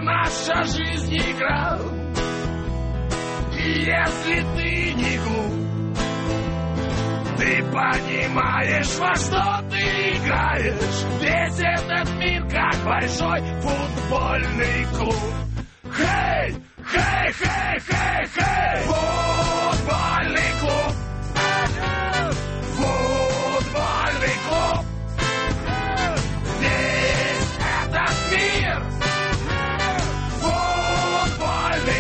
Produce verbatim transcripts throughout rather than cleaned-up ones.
наша жизнь игра. И если ты не глуп, ты понимаешь, во что ты играешь. Весь этот мир как большой футбольный клуб. Хей, хей, хей, хей, хей, футбольный клуб. Футбольный клуб. Весь этот мир. Футбольный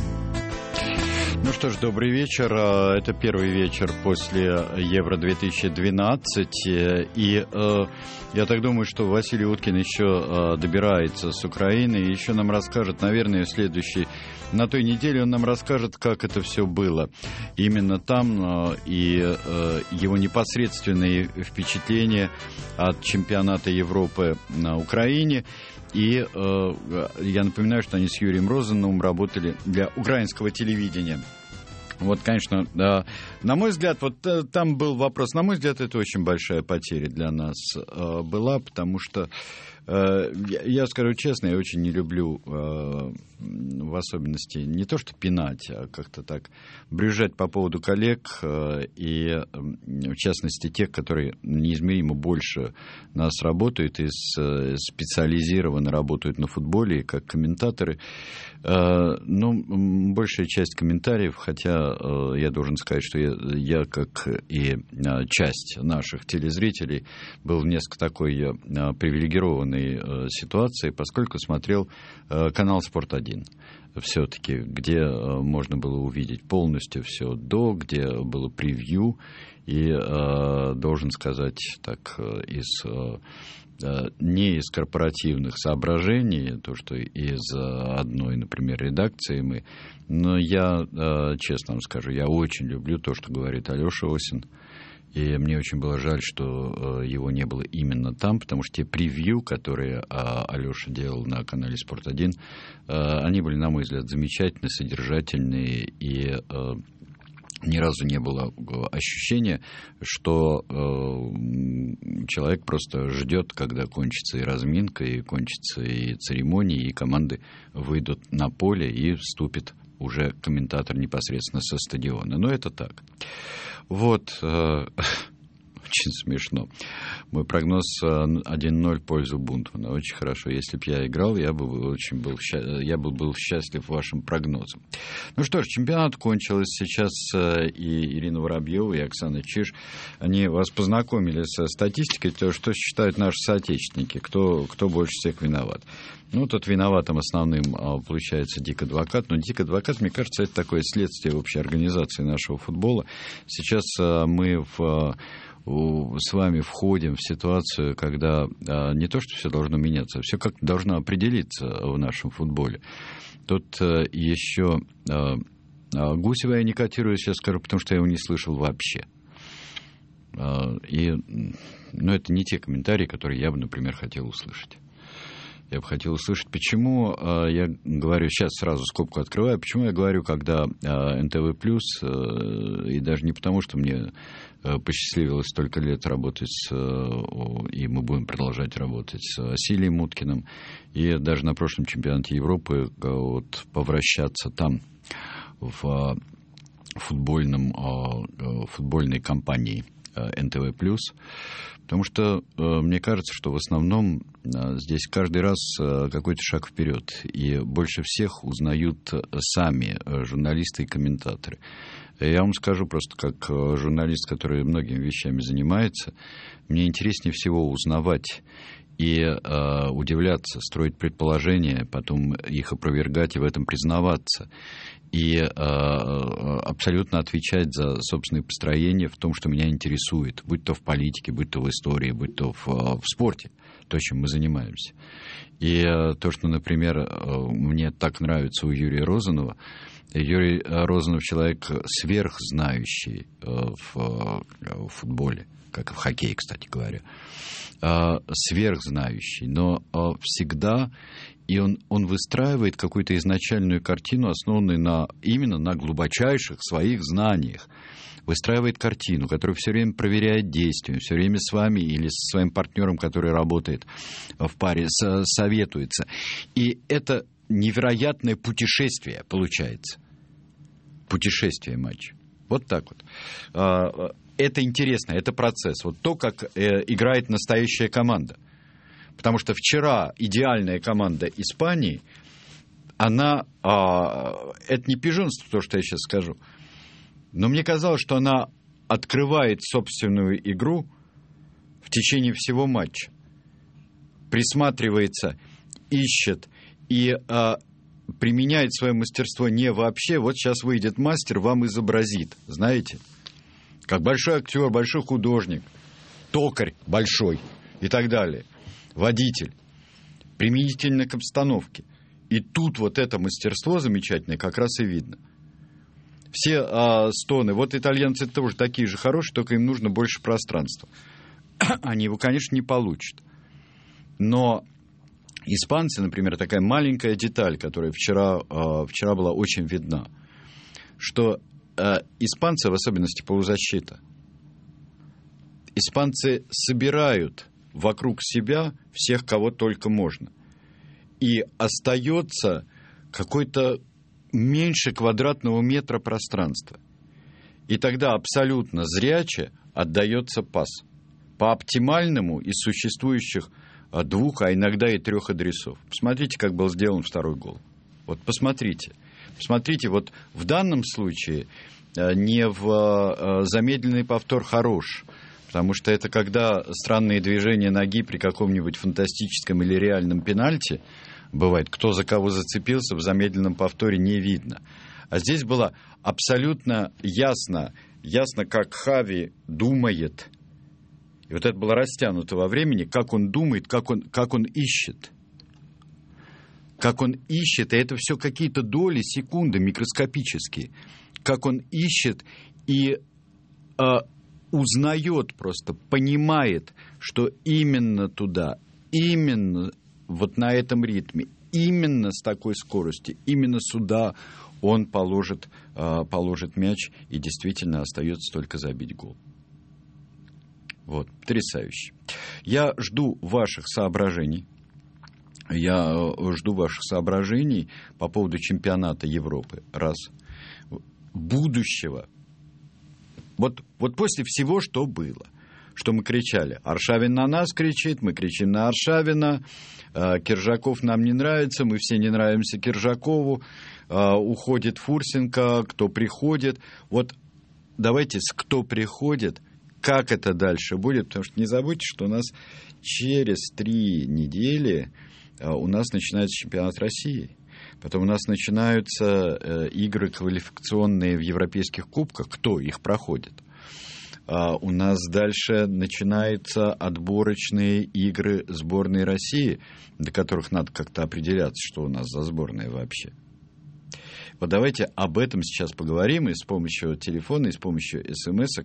клуб. Ну что ж, добрый вечер. Это первый вечер после Евро две тысячи двенадцать. И э, я так думаю, что Василий Уткин еще э, добирается с Украины и еще нам расскажет, наверное, в следующей, на той неделе он нам расскажет, как это все было. Именно там э, и э, его непосредственные впечатления от чемпионата Европы на Украине. И э, я напоминаю, что они с Юрием Розановым работали для украинского телевидения. Вот, конечно, да, на мой взгляд, вот там был вопрос, на мой взгляд, это очень большая потеря для нас э, была, потому что, э, я, я скажу честно, я очень не люблю, э, в особенности, не то что пинать, а как-то так брюзжать по поводу коллег, э, и, э, в частности, тех, которые неизмеримо больше нас работают и с, э, специализированно работают на футболе, и как комментаторы. Э, ну, большая часть комментариев, хотя я должен сказать, что я, я, как и часть наших телезрителей, был в несколько такой привилегированной ситуации, поскольку смотрел канал «Спорт один». Все-таки, где можно было увидеть полностью все до, где было превью. И должен сказать так, из... не из корпоративных соображений, то, что из одной, например, редакции мы, но я, честно вам скажу, я очень люблю то, что говорит Алеша Осин, и мне очень было жаль, что его не было именно там, потому что те превью, которые Алеша делал на канале «Спорт один», они были, на мой взгляд, замечательные, содержательные, и ни разу не было ощущения, что э, человек просто ждет, когда кончится и разминка, и кончится и церемония, и команды выйдут на поле, и вступит уже комментатор непосредственно со стадиона. Но это так. Вот... Э, очень смешно. Мой прогноз один ноль в пользу Бунтмана. Очень хорошо. Если бы я играл, я бы очень был, я бы был счастлив вашим прогнозом. Ну что ж, чемпионат кончился. Сейчас и Ирина Воробьева, и Оксана Чиж, они вас познакомили со статистикой, то, что считают наши соотечественники, кто, кто больше всех виноват. Ну, тут виноватым основным получается Дик Адвокат. Но Дик Адвокат, мне кажется, это такое следствие общей организации нашего футбола. Сейчас мы в... с вами входим в ситуацию, когда а, не то, что все должно меняться, а все как-то должно определиться в нашем футболе. Тут а, еще а, а, Гусева я не котирую, сейчас скажу, потому что я его не слышал вообще. А, и, ну, это не те комментарии, которые я бы, например, хотел услышать. Я бы хотел услышать, почему а, я говорю, сейчас сразу скобку открываю, почему я говорю, когда а, эн тэ вэ плюс, а, и даже не потому, что мне а, посчастливилось столько лет работать с, а, и мы будем продолжать работать с Василием Уткиным, и даже на прошлом чемпионате Европы а, вот, повращаться там в футбольном, а, футбольной компании эн тэ вэ плюс, потому что мне кажется, что в основном здесь каждый раз какой-то шаг вперед, и больше всех узнают сами журналисты и комментаторы. Я вам скажу просто, как журналист, который многими вещами занимается, мне интереснее всего узнавать и э, удивляться, строить предположения, потом их опровергать и в этом признаваться. И э, абсолютно отвечать за собственные построения в том, что меня интересует, будь то в политике, будь то в истории, будь то в, в спорте, то, чем мы занимаемся. И э, то, что, например, э, мне так нравится у Юрия Розанова, Юрий Розанов человек сверхзнающий э, в, в футболе, как и в хоккее, кстати говоря, э, сверхзнающий, но э, всегда... И он, он выстраивает какую-то изначальную картину, основанную на, именно на глубочайших своих знаниях. Выстраивает картину, которую все время проверяет действием, все время с вами или со своим партнером, который работает в паре, советуется. И это невероятное путешествие получается. Путешествие матча. Вот так вот. Это интересно, это процесс. Вот то, как играет настоящая команда. Потому что вчера идеальная команда Испании, она... Это не пижонство, то, что я сейчас скажу. Но мне казалось, что она открывает собственную игру в течение всего матча. Присматривается, ищет и а, применяет свое мастерство не вообще. Вот сейчас выйдет мастер, вам изобразит, знаете, как большой актер, большой художник, токарь большой и так далее, водитель, применительно к обстановке. И тут вот это мастерство замечательное как раз и видно. Все а, стоны, вот итальянцы тоже такие же хорошие, только им нужно больше пространства. Они его, конечно, не получат. Но испанцы, например, такая маленькая деталь, которая вчера, э, вчера была очень видна, что э, испанцы, в особенности полузащита, испанцы собирают вокруг себя всех, кого только можно. И остается какой-то меньше квадратного метра пространства. И тогда абсолютно зряче отдается пас по оптимальному из существующих двух, а иногда и трех адресов. Посмотрите, как был сделан второй гол. Вот посмотрите. Посмотрите, вот в данном случае не в замедленный повтор хорош, потому что это когда странные движения ноги при каком-нибудь фантастическом или реальном пенальти бывает, кто за кого зацепился, в замедленном повторе не видно. А здесь было абсолютно ясно, ясно, как Хави думает. И вот это было растянуто во времени, как он думает, как он, как он ищет. Как он ищет, и это все какие-то доли, секунды микроскопические. Как он ищет и э, узнает просто, понимает, что именно туда, именно вот на этом ритме, именно с такой скоростью, именно сюда он положит, э, положит мяч, и действительно остается только забить гол. Вот, потрясающе. Я жду ваших соображений. Я жду ваших соображений по поводу чемпионата Европы. Раз. Будущего. Вот, вот после всего, что было. Что мы кричали. Аршавин на нас кричит, мы кричим на Аршавина. Киржаков нам не нравится, мы все не нравимся Киржакову. Уходит Фурсенко, кто приходит. Вот давайте с кто приходит, как это дальше будет, потому что не забудьте, что у нас через три недели у нас начинается чемпионат России. Потом у нас начинаются игры квалификационные в европейских кубках. Кто их проходит? У нас дальше начинаются отборочные игры сборной России, до которых надо как-то определяться, что у нас за сборная вообще. Вот давайте об этом сейчас поговорим и с помощью телефона, и с помощью смс-ок.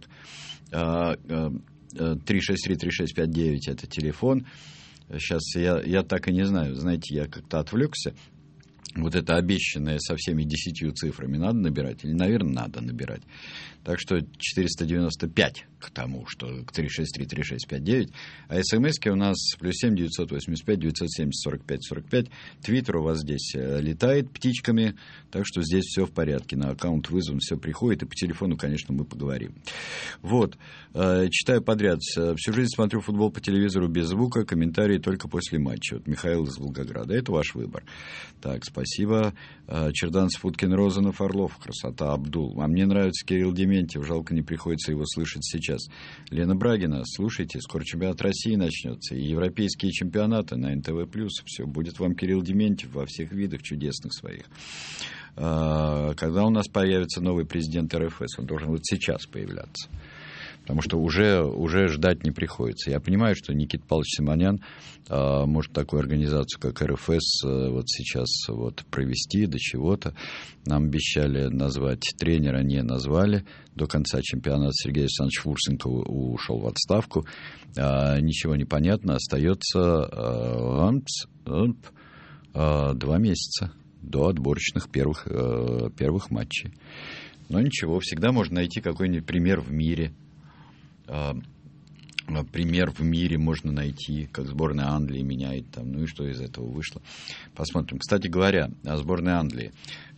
три шесть три три шесть пять девять это телефон. Сейчас я, я так и не знаю. Знаете, я как-то отвлекся. Вот это обещанное со всеми десятью цифрами надо набирать? Или, наверное, надо набирать. Так что четыреста девяносто пять к тому, что к три шесть три три шесть пять девять. А смски у нас плюс семь девятьсот восемьдесят пять девятьсот семьдесят сорок пять сорок пять. Твиттер у вас здесь летает птичками. Так что здесь все в порядке. На аккаунт вызван, все приходит. И по телефону, конечно, мы поговорим. Вот. Читаю подряд. Всю жизнь смотрю футбол по телевизору без звука. Комментарии только после матча. Вот Михаил из Волгограда. Это ваш выбор. Так, спасибо. Черданцев, Уткин, Розанов, Орлов. Красота, Абдул. А мне нравится Кирилл Дементьев. Жалко, не приходится его слышать сейчас. Лена Брагина. Слушайте, скоро чемпионат России начнется. И европейские чемпионаты на эн тэ вэ плюс. Все, будет вам Кирилл Дементьев во всех видах чудесных своих. Когда у нас появится новый президент эр эф эс? Он должен вот сейчас появляться. Потому что уже, уже ждать не приходится. Я понимаю, что Никита Павлович Симонян э, может такую организацию, как эр эф эс, э, вот сейчас вот провести до чего-то. Нам обещали назвать тренера, не назвали. До конца чемпионата Сергей Александрович Фурсенко ушел в отставку. Э, ничего не понятно. Остается э, э, э, два месяца до отборочных первых, э, первых матчей. Но ничего, всегда можно найти какой-нибудь пример в мире. пример в мире можно найти, как сборная Англии меняет там, ну и что из этого вышло. Посмотрим. Кстати говоря, о сборной Англии.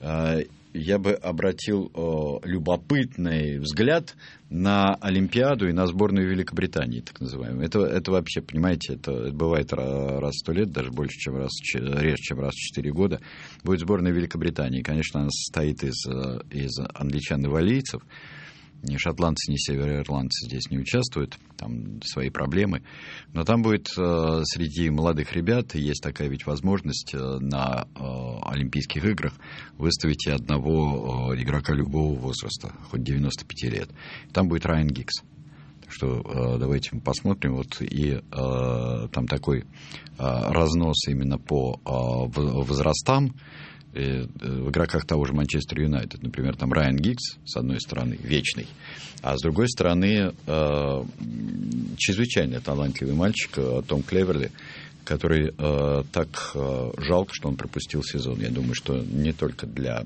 Я бы обратил любопытный взгляд на Олимпиаду и на сборную Великобритании, так называемую. Это, это вообще, понимаете, это, это бывает раз в сто лет, даже больше, чем раз, реже, чем раз в четыре года. Будет сборная Великобритании. Конечно, она состоит из, из англичан и валлийцев. Ни шотландцы, ни североирландцы здесь не участвуют, там свои проблемы. Но там будет э, среди молодых ребят, есть такая ведь возможность э, на э, Олимпийских играх выставить и одного э, игрока любого возраста, хоть девяносто пять лет. Там будет Райан Гиггс. Так что э, давайте мы посмотрим. Вот и э, там такой э, разнос именно по э, возрастам. В игроках того же Манчестер Юнайтед, например, там Райан Гиггс, с одной стороны, вечный, а с другой стороны, э, чрезвычайно талантливый мальчик Том Клеверли, который э, так э, жалко, что он пропустил сезон. Я думаю, что не только для,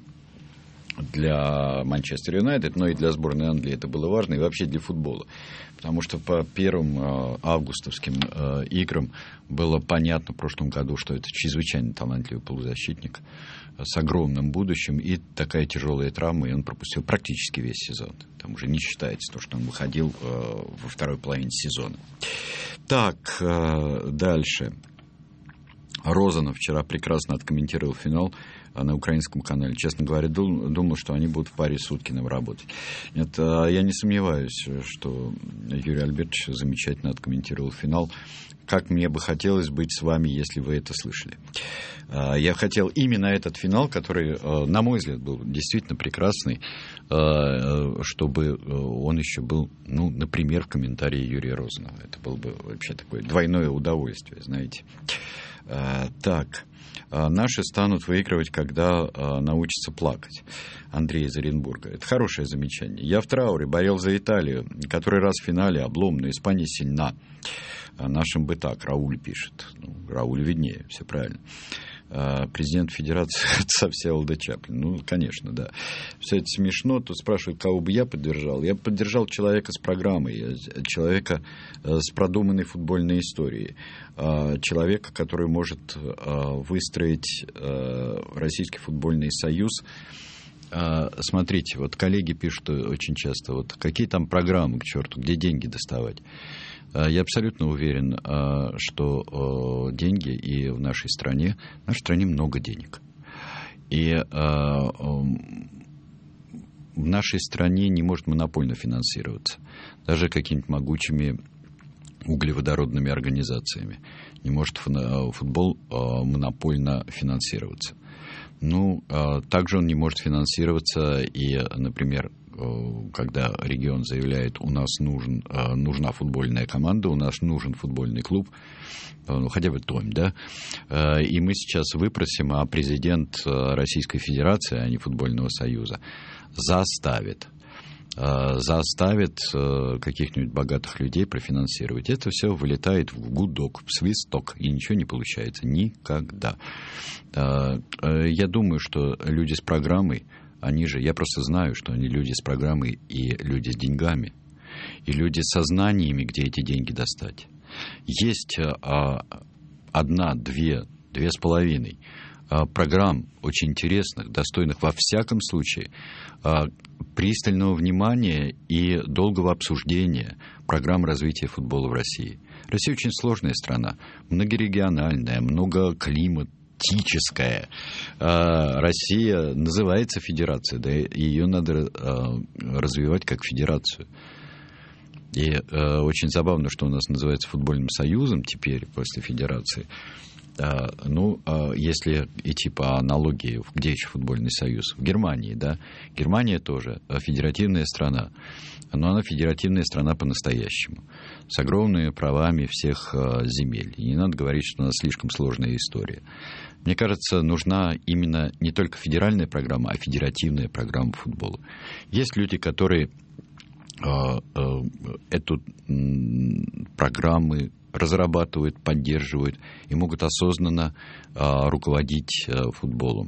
для Манчестер Юнайтед, но и для сборной Англии это было важно, и вообще для футбола. Потому что по первым э, августовским э, играм было понятно в прошлом году, что это чрезвычайно талантливый полузащитник с огромным будущим, и такая тяжелая травма, и он пропустил практически весь сезон. Там уже не считается то, что он выходил э, во второй половине сезона. Так, э, дальше. Розанов вчера прекрасно откомментировал финал на украинском канале. Честно говоря, думал, что они будут в паре с Уткиным работать. Нет, я не сомневаюсь, что Юрий Альбертович замечательно откомментировал финал. Как мне бы хотелось быть с вами, если вы это слышали. Я хотел именно этот финал, который, на мой взгляд, был действительно прекрасный, чтобы он еще был, ну, например, в комментарии Юрия Розанова. Это было бы вообще такое двойное удовольствие, знаете. Так, наши станут выигрывать, когда научатся плакать. Андрей из Оренбурга. Это хорошее замечание. Я в трауре, болел за Италию. Который раз в финале облом, но Испания сильна. Нашим бы так, Рауль пишет. Ну, Рауль виднее, все правильно. Президент Федерации отца Всеволода Чаплина. Ну, конечно, да. Все это смешно. Тут спрашивают, кого бы я поддержал. Я поддержал человека с программой, человека с продуманной футбольной историей, человека, который может выстроить Российский футбольный союз. Смотрите, вот коллеги пишут очень часто, вот какие там программы, к черту, где деньги доставать. Я абсолютно уверен, что деньги и в нашей стране, в нашей стране много денег. И в нашей стране не может монопольно финансироваться. Даже какими-то могучими углеводородными организациями. Не может футбол монопольно финансироваться. Ну, также он не может финансироваться и, например, когда регион заявляет, у нас нужен, нужна футбольная команда, у нас нужен футбольный клуб, ну, хотя бы Томь, да, и мы сейчас выпросим, а президент Российской Федерации, а не Футбольного Союза, заставит, заставит каких-нибудь богатых людей профинансировать. Это все вылетает в гудок, в свисток, и ничего не получается никогда. Я думаю, что люди с программой, они же, я просто знаю, что они люди с программой и люди с деньгами, и люди со знаниями, где эти деньги достать. Есть а, одна, две, две с половиной а, программ очень интересных, достойных во всяком случае а, пристального внимания и долгого обсуждения программ развития футбола в России. Россия очень сложная страна, многорегиональная, многоклиматная. Россия называется федерацией, да, и ее надо развивать как федерацию. И очень забавно, что у нас называется футбольным союзом теперь, после федерации. Ну, если идти по аналогии, где еще футбольный союз? В Германии, да. Германия тоже федеративная страна, но она федеративная страна по-настоящему, с огромными правами всех земель. И не надо говорить, что у нас слишком сложная история. Мне кажется, нужна именно не только федеральная программа, а федеративная программа футбола. Есть люди, которые э, э, эту э, программы разрабатывают, поддерживают и могут осознанно э, руководить э, футболом.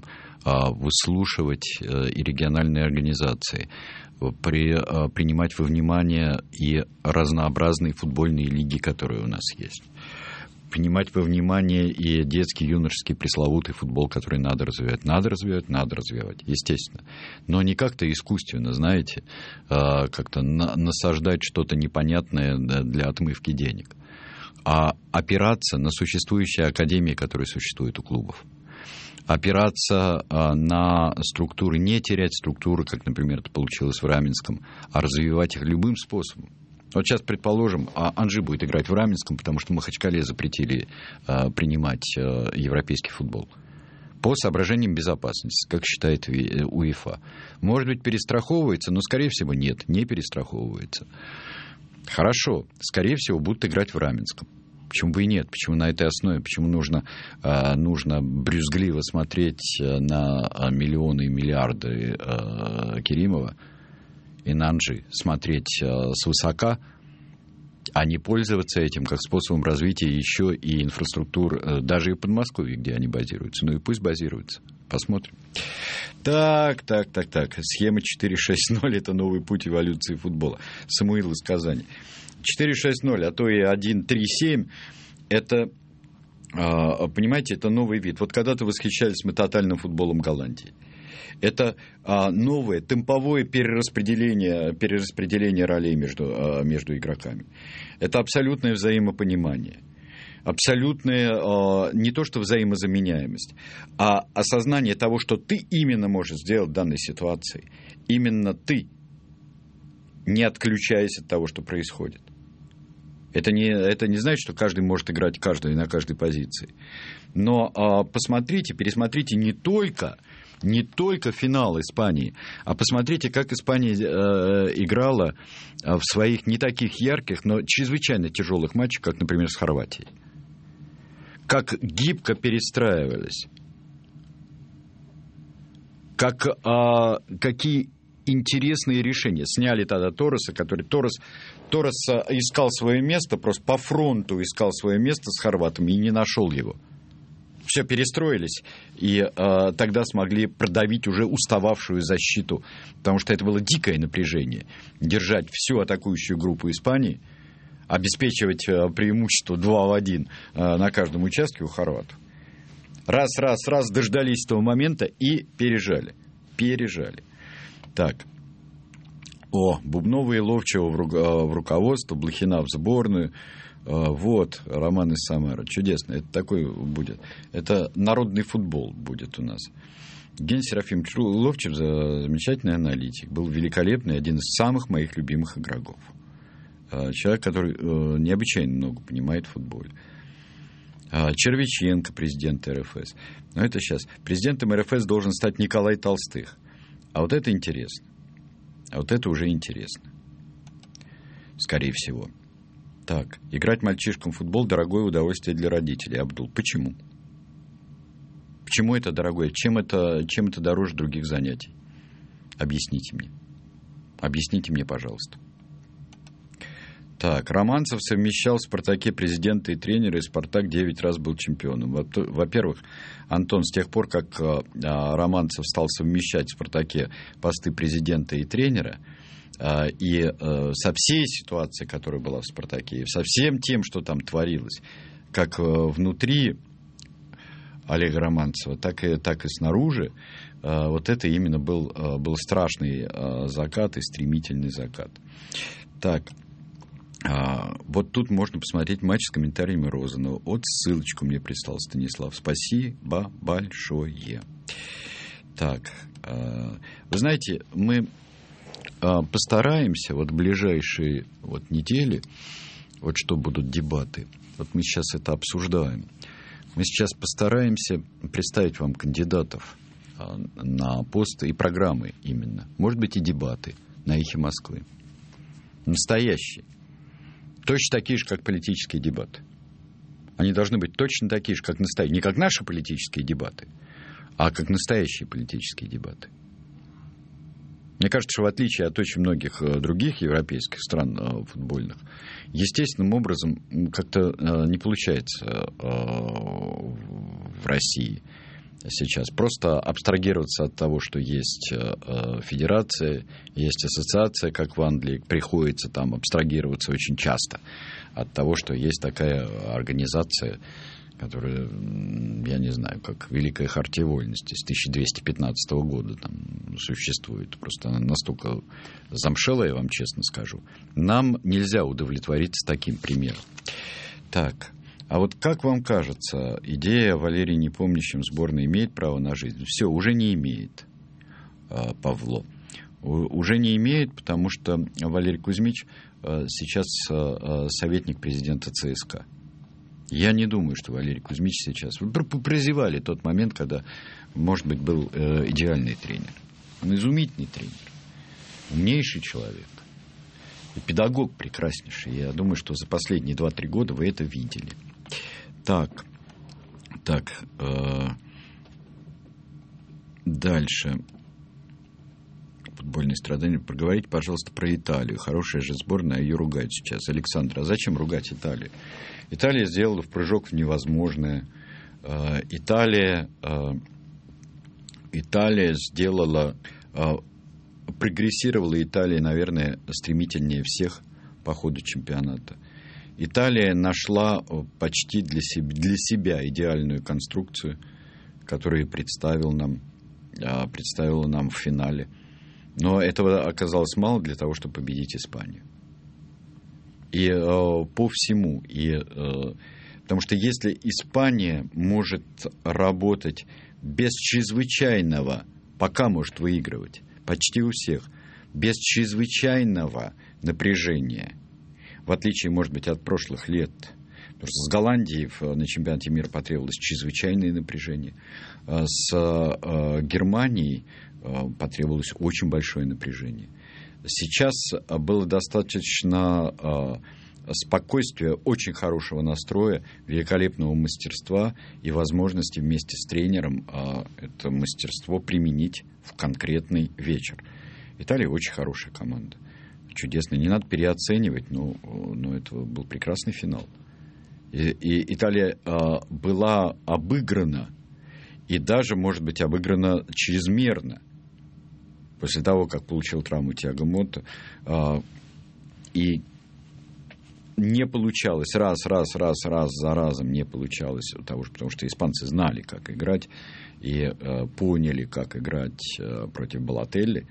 выслушивать и региональные организации, при, принимать во внимание и разнообразные футбольные лиги, которые у нас есть. Принимать во внимание и детский, юношеский, пресловутый футбол, который надо развивать. Надо развивать, надо развивать, естественно. Но не как-то искусственно, знаете, как-то насаждать что-то непонятное для отмывки денег, а опираться на существующие академии, которые существуют у клубов. Опираться на структуры, не терять структуры, как, например, это получилось в Раменском, а развивать их любым способом. Вот сейчас, предположим, Анжи будет играть в Раменском, потому что в Махачкале запретили принимать европейский футбол. По соображениям безопасности, как считает УЕФА. Может быть, перестраховывается, но, скорее всего, нет, не перестраховывается. Хорошо, скорее всего, будут играть в Раменском. Почему бы и нет? Почему на этой основе? Почему нужно, нужно брюзгливо смотреть на миллионы и миллиарды Керимова и на Анжи, смотреть свысока, а не пользоваться этим как способом развития еще и инфраструктур, даже и в Подмосковье, где они базируются. Ну и пусть базируются. Посмотрим. Так, так, так, так. Схема четыре шесть ноль – это новый путь эволюции футбола. Самуил из Казани. четыре шесть ноль, а то и один три семь – это, понимаете, это новый вид. Вот когда-то восхищались мы тотальным футболом Голландии. Это новое темповое перераспределение, перераспределение ролей между, между игроками. Это абсолютное взаимопонимание. Абсолютная не то что взаимозаменяемость, а осознание того, что ты именно можешь сделать в данной ситуации. Именно ты, не отключаясь от того, что происходит. Это не, это не значит, что каждый может играть каждый на каждой позиции. Но посмотрите, пересмотрите не только, не только финал Испании, а посмотрите, как Испания играла в своих не таких ярких, но чрезвычайно тяжелых матчах, как, например, с Хорватией. Как гибко перестраивались, как, а, какие интересные решения. Сняли тогда Торреса, который Торрес, Торрес искал свое место, просто по фронту искал свое место с хорватами и не нашел его. Все перестроились, и а, тогда смогли продавить уже устававшую защиту, потому что это было дикое напряжение. Держать всю атакующую группу Испании, обеспечивать преимущество два в один на каждом участке у хорватов. Раз, раз, раз, дождались этого момента и пережали. Пережали. Так. О, Бубнова и Ловчева в, ру- в руководство, Блохина в сборную. Вот, Роман из Самары. Чудесно. Это такой будет. Это народный футбол будет у нас. Евгений Серафимович Ловчев, замечательный аналитик. Был великолепный, один из самых моих любимых игроков. Человек, который э, необычайно много понимает в футболе. А, Червиченко, президент эр эф эс. Но это сейчас. Президентом эр эф эс должен стать Николай Толстых. А вот это интересно. А вот это уже интересно. Скорее всего. Так, играть мальчишкам в футбол – дорогое удовольствие для родителей. Абдул, почему? Почему это дорогое? Чем это, чем это дороже других занятий? Объясните мне. Объясните мне, пожалуйста. Так, Романцев совмещал в «Спартаке» президента и тренера, и «Спартак» девять раз был чемпионом. Во-первых, Антон, с тех пор, как Романцев стал совмещать в «Спартаке» посты президента и тренера, и со всей ситуацией, которая была в «Спартаке», и со всем тем, что там творилось, как внутри Олега Романцева, так и, так и снаружи, вот это именно был, был страшный закат и стремительный закат. Так, вот тут можно посмотреть матч с комментариями Розанова. Вот ссылочку мне прислал Станислав. Спасибо большое. Так, вы знаете, мы постараемся вот в ближайшие вот недели, вот что будут дебаты, вот мы сейчас это обсуждаем, мы сейчас постараемся представить вам кандидатов на посты и программы именно, может быть и дебаты на «Эхе Москвы». Настоящие. Точно такие же, как политические дебаты. Они должны быть точно такие же, как настоящие. Не как наши политические дебаты, а как настоящие политические дебаты. Мне кажется, что в отличие от очень многих других европейских стран футбольных, естественным образом как-то не получается в России сейчас. Просто абстрагироваться от того, что есть федерация, есть ассоциация, как в Англии, приходится там абстрагироваться очень часто от того, что есть такая организация, которая, я не знаю, как Великая Хартия Вольности с тысяча двести пятнадцатого года там существует. Просто она настолько замшелая, я вам честно скажу. Нам нельзя удовлетвориться таким примером. Так, а вот как вам кажется, идея о Валерии Непомнящем сборной имеет право на жизнь? Все, уже не имеет, Павло. Уже не имеет, потому что Валерий Кузьмич сейчас советник президента ЦСКА. Я не думаю, что Валерий Кузьмич сейчас... Вы прозевали тот момент, когда, может быть, был идеальный тренер. Он изумительный тренер, умнейший человек. И педагог прекраснейший. Я думаю, что за последние два-три года вы это видели. Так, так, э, дальше. Футбольные страдания. Проговорите, пожалуйста, про Италию. Хорошая же сборная, ее ругают сейчас. Александр, а зачем ругать Италию? Италия сделала прыжок в невозможное. Э, Италия, э, Италия сделала... Э, прогрессировала Италия, наверное, стремительнее всех по ходу чемпионата. Италия нашла почти для себя, для себя идеальную конструкцию, которую представил нам, представила нам в финале. Но этого оказалось мало для того, чтобы победить Испанию. И э, по всему. И, э, потому что если Испания может работать без чрезвычайного, пока может выигрывать, почти у всех, без чрезвычайного напряжения, в отличие, может быть, от прошлых лет. Потому что с Голландией на чемпионате мира потребовалось чрезвычайное напряжение. С Германией потребовалось очень большое напряжение. Сейчас было достаточно спокойствия, очень хорошего настроя, великолепного мастерства и возможности вместе с тренером это мастерство применить в конкретный вечер. Италия очень хорошая команда. Чудесная. Не надо переоценивать, но, но это был прекрасный финал. И, и Италия а, была обыграна, и даже, может быть, обыграна чрезмерно. После того, как получил травму Тиаго Мотта, а, и не получалось, раз, раз, раз, раз за разом не получалось, потому что, потому что испанцы знали, как играть, и э, поняли, как играть э, против Балотелли.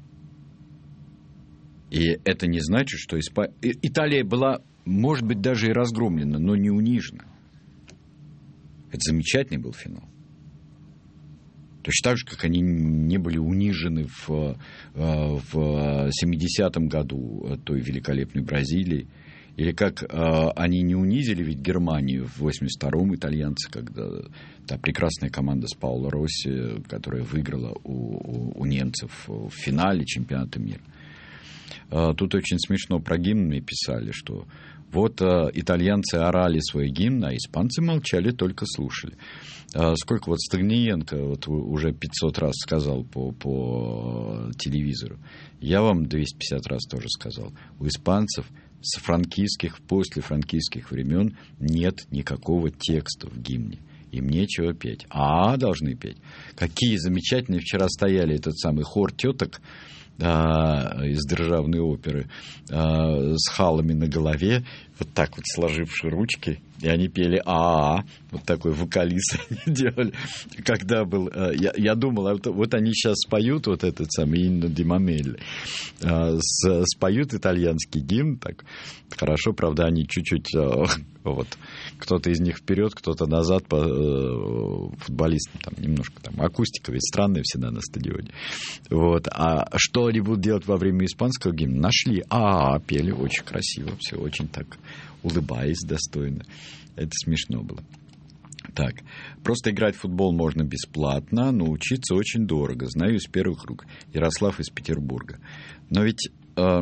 И это не значит, что Исп... Италия была, может быть, даже и разгромлена, но не унижена. Это замечательный был финал. Точно так же, как они не были унижены в, в семидесятом году той великолепной Бразилии. Или как э, они не унизили ведь Германию в восемьдесят втором итальянцы, когда та прекрасная команда с Паоло Росси, которая выиграла у, у, у немцев в финале чемпионата мира. Э, тут очень смешно про гимн мне писали, что вот э, итальянцы орали свой гимн, а испанцы молчали, только слушали. Э, сколько вот Стагниенко вот уже пятьсот раз сказал по, по телевизору. Я вам двести пятьдесят раз тоже сказал. У испанцев с франкистских, после франкистских времен нет никакого текста в гимне. Им нечего петь. А должны петь. Какие замечательные вчера стояли этот самый хор теток а, из державной оперы а, с халами на голове, вот так вот сложившие ручки, и они пели «А-а-а», вот такой вокалист они делали. Когда был... Я, я думал, вот, вот они сейчас споют вот этот самый «Инно ди Мамелли», споют итальянский гимн, так хорошо, правда, они чуть-чуть... Вот, кто-то из них вперед, кто-то назад, по футболистам, там немножко там акустика ведь странная всегда на стадионе. Вот. А что они будут делать во время испанского гимна? Нашли. А, пели очень красиво, все очень так, улыбаясь достойно. Это смешно было. Так, просто играть в футбол можно бесплатно, но учиться очень дорого. Знаю из первых рук. Ярослав из Петербурга. Но ведь... Э,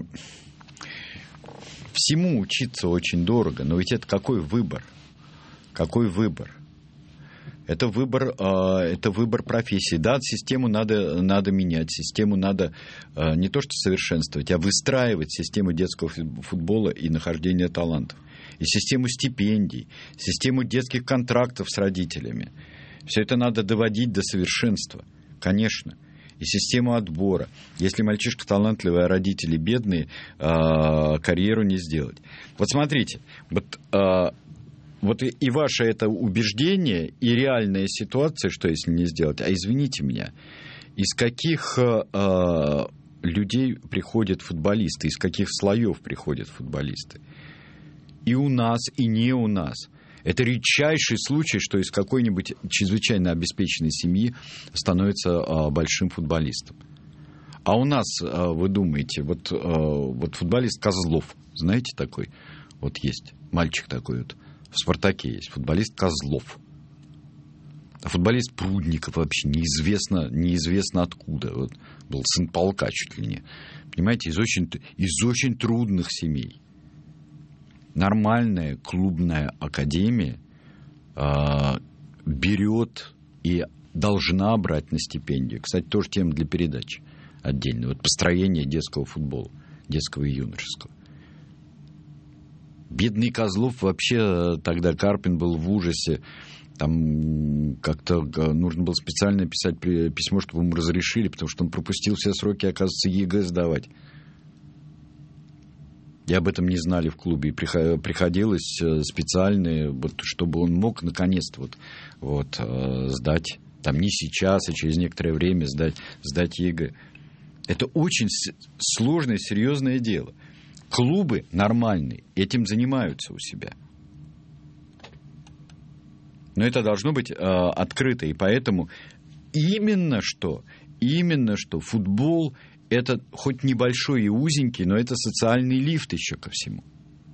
Всему учиться очень дорого, но ведь это какой выбор? Какой выбор? Это выбор, это выбор профессии. Да, систему надо, надо менять, систему надо не то что совершенствовать, а выстраивать систему детского футбола и нахождения талантов. И систему стипендий, систему детских контрактов с родителями. Все это надо доводить до совершенства, конечно. И систему отбора. Если мальчишка талантливый, а родители бедные, карьеру не сделать. Вот смотрите, вот, вот и ваше это убеждение, и реальная ситуация, что если не сделать, а извините меня, из каких людей приходят футболисты, из каких слоев приходят футболисты? И у нас, и не у нас. Это редчайший случай, что из какой-нибудь чрезвычайно обеспеченной семьи становится а, большим футболистом. А у нас, а, вы думаете, вот, а, вот футболист Козлов, знаете такой? Вот есть мальчик такой вот, в «Спартаке» есть, футболист Козлов. А футболист Прудников вообще неизвестно, неизвестно откуда. Вот, был сын полка чуть ли не. Понимаете, из очень, из очень трудных семей. Нормальная клубная академия э, берет и должна брать на стипендию. Кстати, тоже тема для передачи отдельно. Вот построение детского футбола, детского и юношеского. Бедный Козлов вообще, тогда Карпин был в ужасе. Там как-то нужно было специально писать письмо, чтобы ему разрешили, потому что он пропустил все сроки, оказывается, ЕГЭ сдавать. И об этом не знали в клубе. И приходилось специально, вот, чтобы он мог наконец-то вот, вот, сдать, там не сейчас, а через некоторое время сдать, сдать ЕГЭ. Это очень сложное, серьезное дело. Клубы нормальные этим занимаются у себя. Но это должно быть э, открыто. И поэтому именно что, именно что футбол – это хоть небольшой и узенький, но это социальный лифт еще ко всему.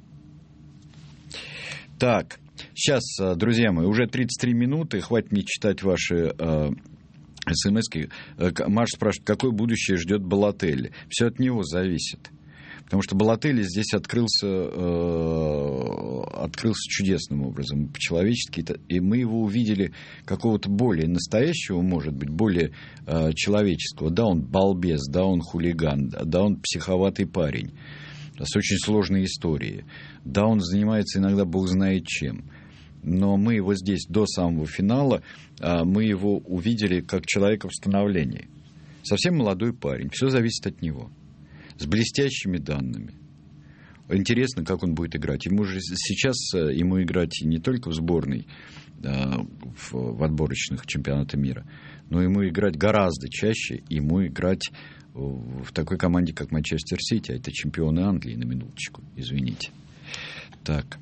Так, сейчас, друзья мои, уже тридцать три минуты. Хватит мне читать ваши э, смс-ки. Маша спрашивает, какое будущее ждет Балотелли. Все от него зависит. Потому что Балотелли здесь открылся, э, открылся чудесным образом, по-человечески. И мы его увидели какого-то более настоящего, может быть, более э, человеческого. Да, он балбес, да, он хулиган, да, он психоватый парень с очень сложной историей. Да, он занимается иногда бог знает чем. Но мы его здесь до самого финала, э, мы его увидели как человека в становлении. Совсем молодой парень, все зависит от него. С блестящими данными. Интересно, как он будет играть. Ему же сейчас ему играть не только в сборной, да, в, в отборочных чемпионатах мира, но ему играть гораздо чаще, ему играть в такой команде, как Манчестер Сити, а это чемпионы Англии, на минуточку, извините. Так.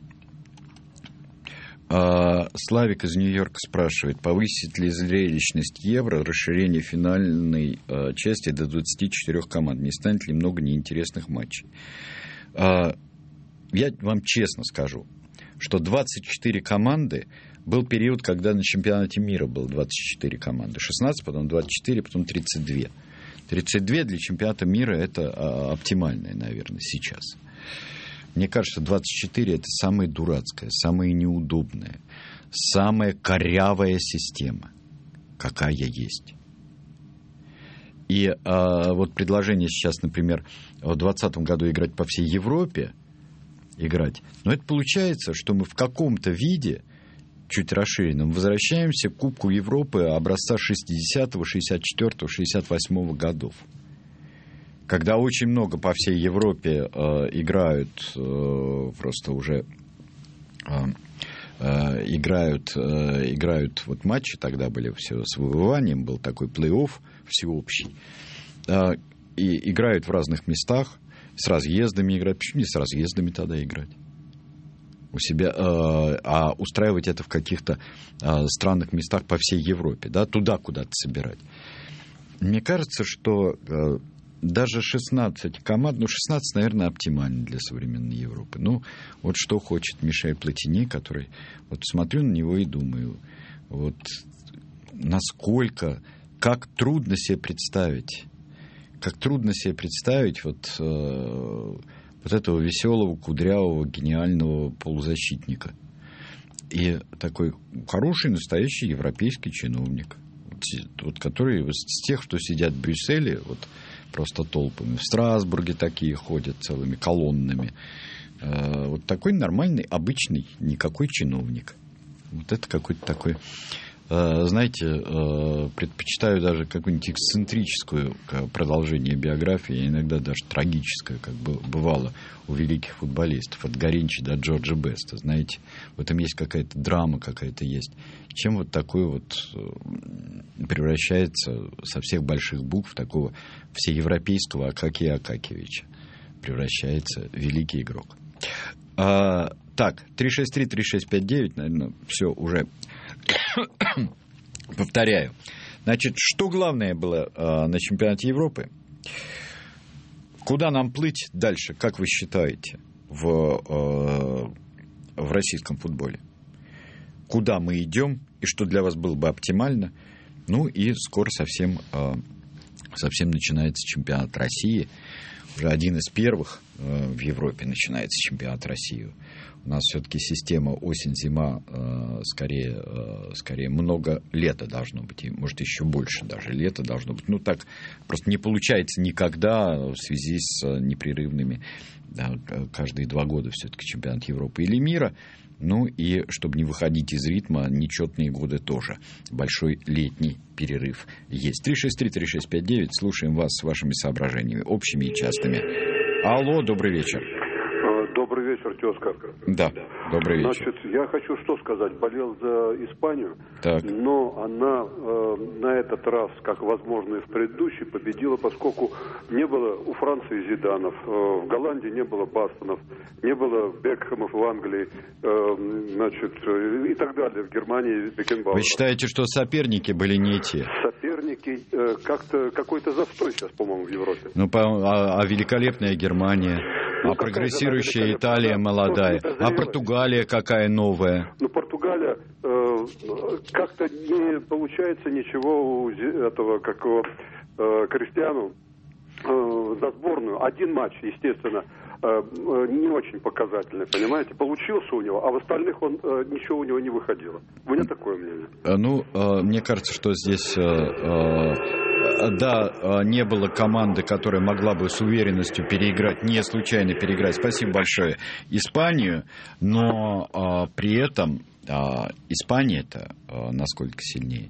А, Славик из Нью-Йорка спрашивает, повысит ли зрелищность Евро расширение финальной а, части до двадцати четырёх команд? Не станет ли много неинтересных матчей? А, я вам честно скажу, что двадцать четыре команды был период, когда на чемпионате мира было двадцать четыре команды. шестнадцать, потом двадцать четыре, потом тридцать два. тридцать два для чемпионата мира это а, оптимальное, наверное, сейчас. Мне кажется, двадцать четыре это самая дурацкая, самая неудобная, самая корявая система, какая есть. И а, вот предложение сейчас, например, в двадцатом году играть по всей Европе, играть, но это получается, что мы в каком-то виде, чуть расширенном, возвращаемся к Кубку Европы образца шестидесятого, шестьдесят четвёртого, шестьдесят восьмого годов. Когда очень много по всей Европе э, играют, э, просто уже э, э, играют, э, играют вот матчи, тогда были все с выбыванием, был такой плей-офф всеобщий, э, и играют в разных местах, с разъездами играют. Почему не с разъездами тогда играть? У себя, э, а устраивать это в каких-то э, странных местах по всей Европе, да, туда куда-то собирать. Мне кажется, что... Э, Даже шестнадцать команд, ну, шестнадцать, наверное, оптимально для современной Европы. Ну, вот что хочет Мишель Платини, который... Вот смотрю на него и думаю, вот насколько, как трудно себе представить, как трудно себе представить вот, э, вот этого веселого, кудрявого, гениального полузащитника. И такой хороший, настоящий европейский чиновник, вот, вот, который вот, с тех, что сидят в Брюсселе, вот, просто толпами. В Страсбурге такие ходят целыми колоннами. Вот такой нормальный, обычный, никакой чиновник. Вот это какой-то такой знаете, предпочитаю даже какую-нибудь эксцентрическую продолжение биографии, иногда даже трагическое, как бывало у великих футболистов, от Горинчи до Джорджа Беста, знаете. В этом есть какая-то драма, какая-то есть. Чем вот такой вот превращается со всех больших букв такого всеевропейского Акакия Акакиевича превращается великий игрок. А, так, три шесть три три шесть пять девять, наверное, все уже повторяю. Значит, что главное было а, на чемпионате Европы? Куда нам плыть дальше, как вы считаете, в, а, в российском футболе? Куда мы идем и что для вас было бы оптимально? Ну и скоро совсем, а, совсем начинается чемпионат России. Уже один из первых э, в Европе начинается чемпионат России. У нас все-таки система осень-зима, э, скорее, э, скорее много лета должно быть, и, может, еще больше даже лета должно быть. Ну, так просто не получается никогда в связи с непрерывными, да, каждые два года все-таки чемпионат Европы или мира. Ну и, чтобы не выходить из ритма, нечетные годы тоже. Большой летний перерыв есть. три шесть три три шесть пять девять. Слушаем вас с вашими соображениями, общими и частыми. Алло, добрый вечер. Добрый вечер, тезка. Да, добрый вечер. Значит, я хочу что сказать. Болел за Испанию, так. но она э, на этот раз, как возможно и в предыдущий, победила, поскольку не было у Франции Зиданов, э, в Голландии не было Бастонов, не было Бекхэмов в Англии, э, значит, э, и так далее, в Германии Бекенбауэр. Вы считаете, что соперники были не те? Соперники, э, как-то какой-то застой сейчас, по-моему, в Европе. Ну, по, а, а великолепная Германия... Ну, а прогрессирующая Италия молодая. А Португалия какая новая? Ну, Португалия э, как-то не получается ничего у этого, как у э, Криштиану э, за сборную. Один матч, естественно, э, не очень показательный, понимаете? Получился у него, а в остальных он, э, ничего у него не выходило. У меня такое мнение. Ну, э, мне кажется, что здесь... Э, э, Да, не было команды, которая могла бы с уверенностью переиграть, не случайно переиграть, спасибо большое, Испанию, но а, при этом а, Испания-то а, насколько сильнее.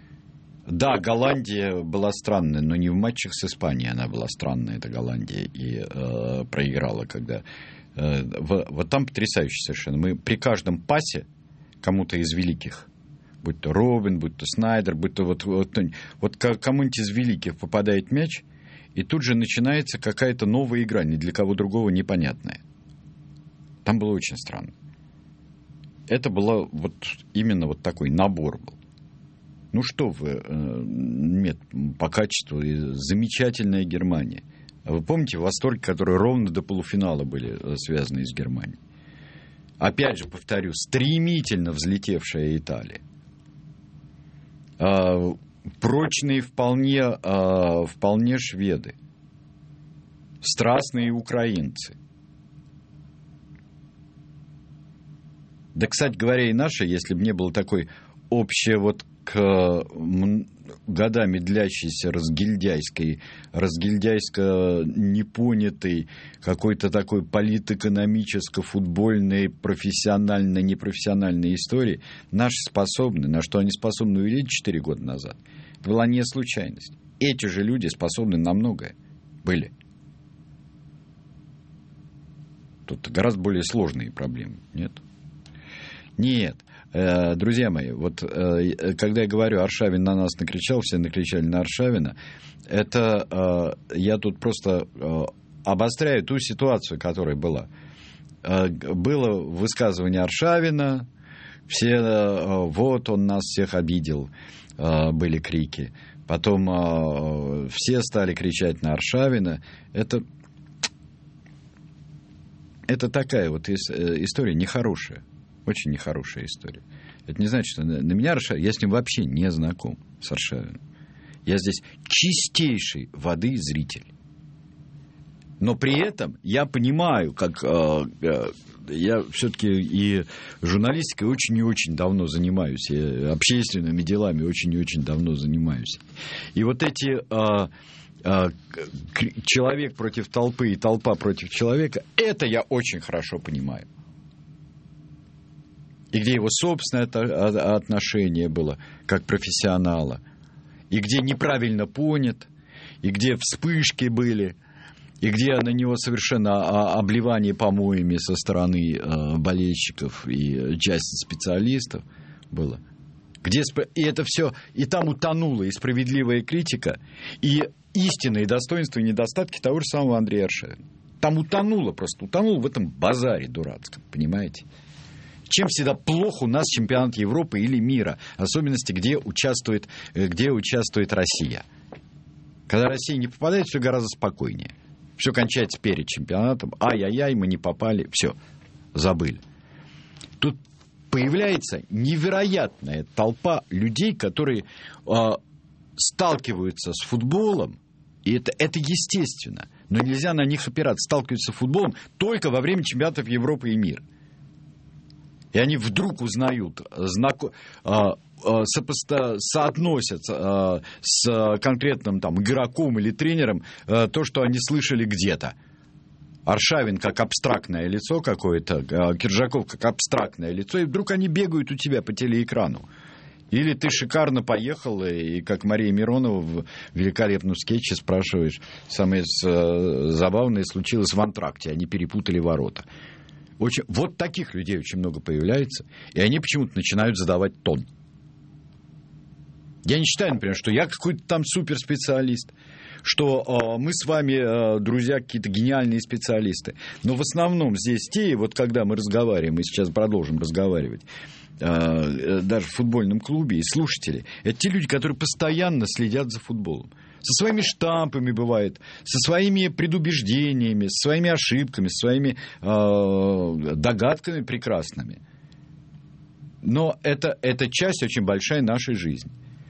Да, Голландия была странная, но не в матчах с Испанией она была странная, эта Голландия, и а, проиграла, когда... А, в, вот там потрясающе совершенно. Мы при каждом пасе кому-то из великих, будь то Робин, будь то Снайдер, будь то вот, вот, вот кому-нибудь из великих попадает мяч, и тут же начинается какая-то новая игра, ни для кого другого непонятная. Там было очень странно. Это было вот именно вот такой набор был. Ну что вы, нет, по качеству замечательная Германия. Вы помните восторги, которые ровно до полуфинала были связаны с Германией? Опять же, повторю, стремительно взлетевшая Италия. Uh, прочные вполне, uh, вполне шведы, страстные украинцы. Да, кстати говоря, и наши, если бы не было такой общей вот к м, годами длящейся разгильдяйской, разгильдяйско непонятой какой-то такой политэкономическо-футбольной, профессионально-непрофессиональной истории, наши способны, на что они способны увидеть четыре года назад. Это была не случайность. Эти же люди способны на многое. Были. Тут гораздо более сложные проблемы. Нет? Нет. Друзья мои, вот когда я говорю, Аршавин на нас накричал, все накричали на Аршавина, это я тут просто обостряю ту ситуацию, которая была. Было высказывание Аршавина, все, вот он нас всех обидел, были крики. Потом все стали кричать на Аршавина. Это, это такая вот история нехорошая. Очень нехорошая история. Это не значит, что на меня Аршавин... Я с ним вообще не знаком, с Аршавиным. Я здесь чистейшей воды зритель. Но при этом я понимаю, как... Э, э, я все-таки и журналистикой очень и очень давно занимаюсь, и общественными делами очень и очень давно занимаюсь. И вот эти... Э, э, человек против толпы и толпа против человека, это я очень хорошо понимаю. и где его собственное отношение было как профессионала, и где неправильно понят, и где вспышки были, и где на него совершенно обливание помоями со стороны болельщиков и части специалистов было. Где, и это все, и там утонула и справедливая критика, и истинные достоинства и недостатки того же самого Андрея Аршавина. Там утонуло просто, утонуло в этом базаре дурацком, понимаете? Чем всегда плохо у нас чемпионат Европы или мира, в особенности, где участвует, где участвует Россия. Когда Россия не попадает, все гораздо спокойнее. Все кончается перед чемпионатом, ай-яй-яй, мы не попали, все, забыли. Тут появляется невероятная толпа людей, которые э, сталкиваются с футболом, и это, это естественно, но нельзя на них опираться, сталкиваются с футболом только во время чемпионатов Европы и мира. И они вдруг узнают, знако, э, э, сопоста, соотносят э, с конкретным там, игроком или тренером э, то, что они слышали где-то. Аршавин как абстрактное лицо какое-то, Киржаков как абстрактное лицо, и вдруг они бегают у тебя по телеэкрану. Или ты шикарно поехал, и как Мария Миронова в великолепном скетче спрашиваешь, самое забавное случилось в антракте, они перепутали ворота. Очень, вот таких людей очень много появляется, и они почему-то начинают задавать тон. Я не считаю, например, что я какой-то там суперспециалист, что э, мы с вами, э, друзья, какие-то гениальные специалисты. Но в основном здесь те, и вот когда мы разговариваем, и сейчас продолжим разговаривать, э, даже в футбольном клубе, и слушатели, это те люди, которые постоянно следят за футболом. Со своими штампами, бывает, со своими предубеждениями, со своими ошибками, со своими э, догадками прекрасными. Но это, это часть очень большая нашей жизни.